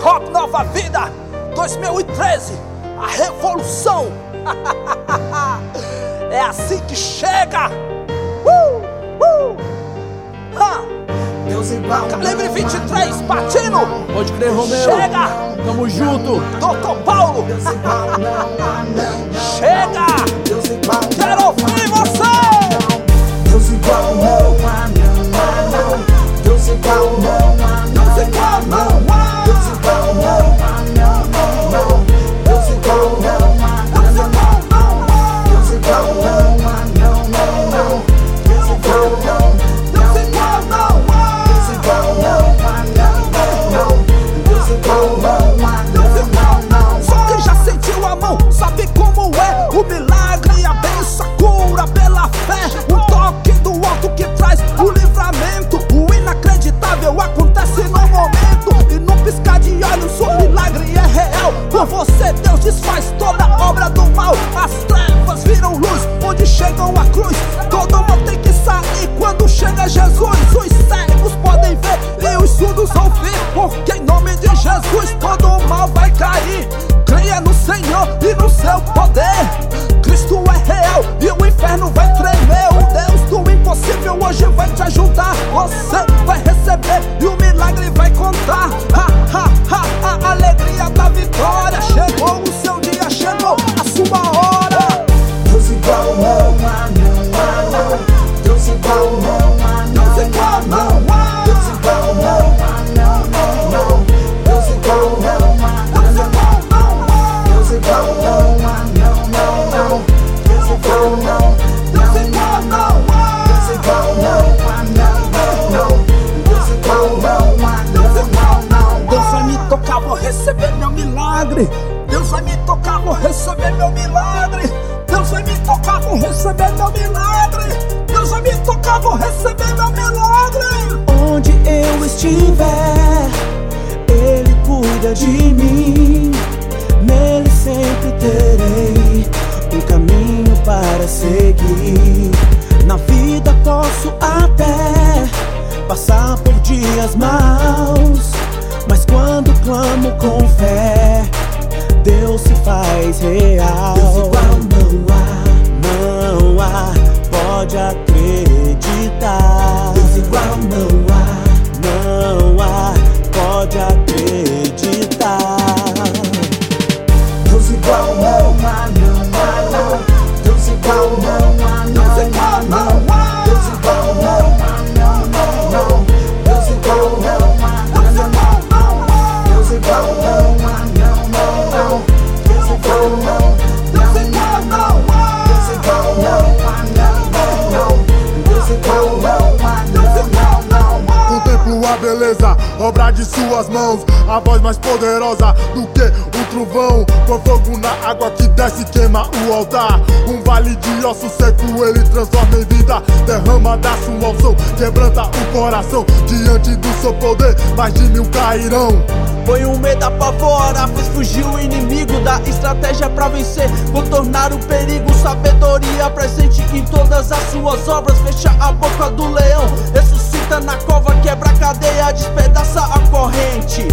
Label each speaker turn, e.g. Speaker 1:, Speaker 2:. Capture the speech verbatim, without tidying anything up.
Speaker 1: Hop Nova Vida dois mil e treze, a revolução. É assim que chega. uh, uh. Calibre vinte e três, Patino.
Speaker 2: Pode crer, Romeu.
Speaker 1: Chega.
Speaker 2: Tamo junto.
Speaker 1: doutor Paulo. Chega. Quero ouvir você.
Speaker 3: Deus igual não há, não há, não. Deus igual não há,
Speaker 1: Deus igual não há.
Speaker 3: Deus igual não há, não, não. Deus igual não há,
Speaker 1: Deus igual não há.
Speaker 3: Deus igual não há, não, não, não. Deus igual não,
Speaker 1: Deus igual não há.
Speaker 3: Deus igual não há, não, não. Deus igual não há,
Speaker 1: Deus igual
Speaker 3: não, não.
Speaker 1: Só quem já sentiu a mão sabe como é o milagre, a bênção, a cura pela fé. Um toque do alto que traz o livramento. O inacreditável acontece no momento. E num piscar de olhos o milagre é real. Por você Deus desfaz toda obra do mal. As trevas viram luz onde chegam a cruz. Todo mundo tem que sair quando chega Jesus. Os cegos podem ver e os surdos ouvir, porque em nome de Jesus todo o mal vai cair. Creia no Senhor e no seu poder. Cristo é real e o inferno vai tremer. O Deus do impossível hoje vai te ajudar. Você vai receber e o milagre vai contar. Ha, ha, ha, a alegria da vitória. Chegou o seu dia, chegou a sua hora.
Speaker 3: Deus igual não há, não há, não. Deus igual não há, não,
Speaker 1: Deus igual não há.
Speaker 3: Deus igual não há, não, não, não. Deus igual não há,
Speaker 1: Deus igual não há.
Speaker 3: Deus igual não há, não, não, não. Deus igual não,
Speaker 1: Deus igual não há.
Speaker 3: Deus igual não há, não, não, não. Deus igual não há,
Speaker 1: Deus igual não há.
Speaker 3: não.
Speaker 1: Deus vai me tocar, vou receber meu milagre. Deus vai me tocar, vou receber meu milagre. Deus vai me tocar, vou receber meu milagre. Deus vai me tocar, vou receber meu milagre.
Speaker 3: Onde eu estiver, Ele cuida de mim. Nele sempre terei um caminho para seguir. Na vida posso até passar por dias maus, mas quando clamo com fé, Deus se faz real. Deus igual não há, não há, pode acreditar. Deus igual não há, não há, pode acreditar. Deus igual não há, não há, não. Deus igual não há,
Speaker 1: Deus igual não há.
Speaker 3: Deus igual não há, não, não, não. Deus igual não há,
Speaker 1: Deus igual não há.
Speaker 3: Deus igual não há, não, não, não. Deus igual não,
Speaker 1: Deus igual não há.
Speaker 3: Deus igual não há, não, não, não. Deus igual não há,
Speaker 1: Deus igual não há.
Speaker 4: Contemplo a beleza, obra de suas mãos. A voz mais poderosa do que um trovão. Com fogo na água que desce e queima o altar. Um vale de osso seco ele transforma em vida. Derrama da sua unção, quebranta o coração. Diante do seu poder, mais de mil cairão.
Speaker 2: Foi um medo apavora, fez fugir o inimigo. Da estratégia pra vencer, contornar o perigo. Sabedoria presente em todas as suas obras. Fecha a boca do leão, ressuscita na cova. Quebra a cadeia, despedaça a corrente.